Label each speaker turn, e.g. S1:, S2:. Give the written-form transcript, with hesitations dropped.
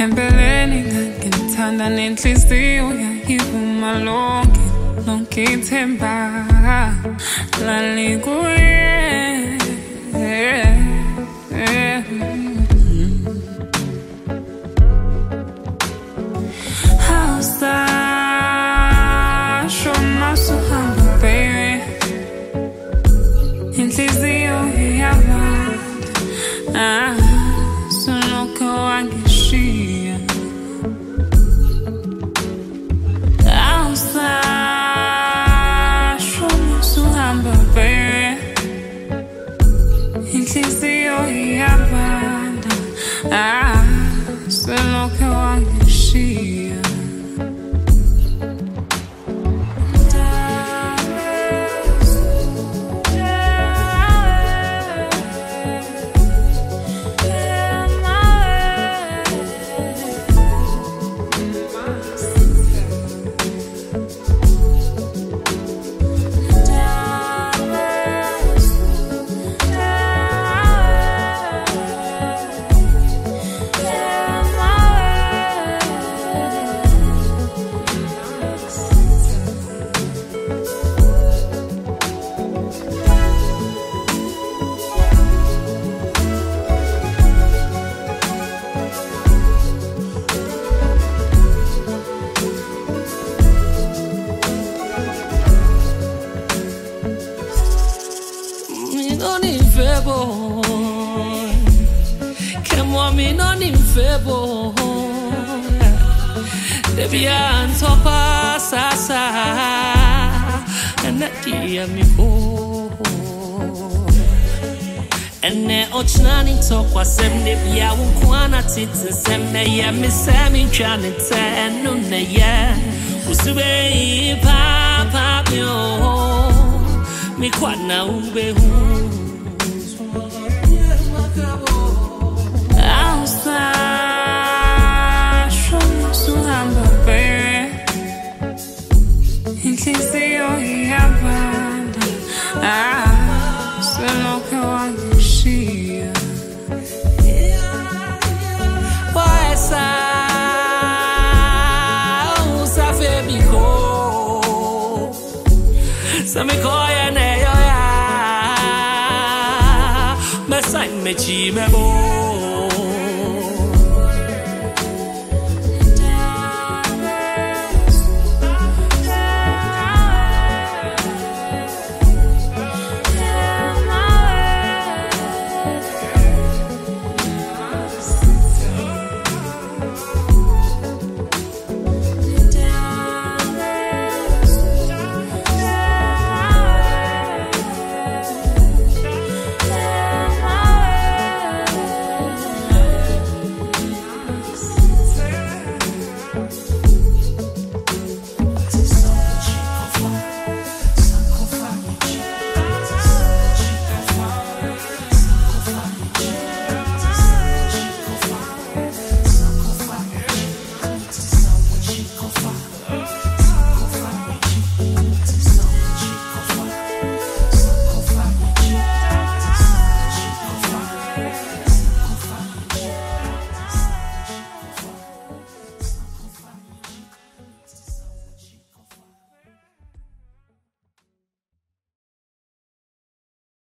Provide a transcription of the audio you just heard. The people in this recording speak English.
S1: Empeleni ngithanda nenhliziyo yayivuma lonke ithemba lali kuye Awusasho masuhamba baby inhliziyo iyabanda Soloko wangishiya Awusasho masuhamba baby inhliziyo iyabanda Soloko wangishiya
S2: Me non in febo Debian topa sasa Anati amigo Ene ochnani tokwa sem debia unkwana titi sem ne ya misami chanite enune ya Usube papa mio Mi kwana ubehu
S1: Awusasho masuhamba baby inhliziyo iyabanda Soloko wangishiya
S2: Waesa usafebiko Samikoya neyo ya Mesai mechi mebo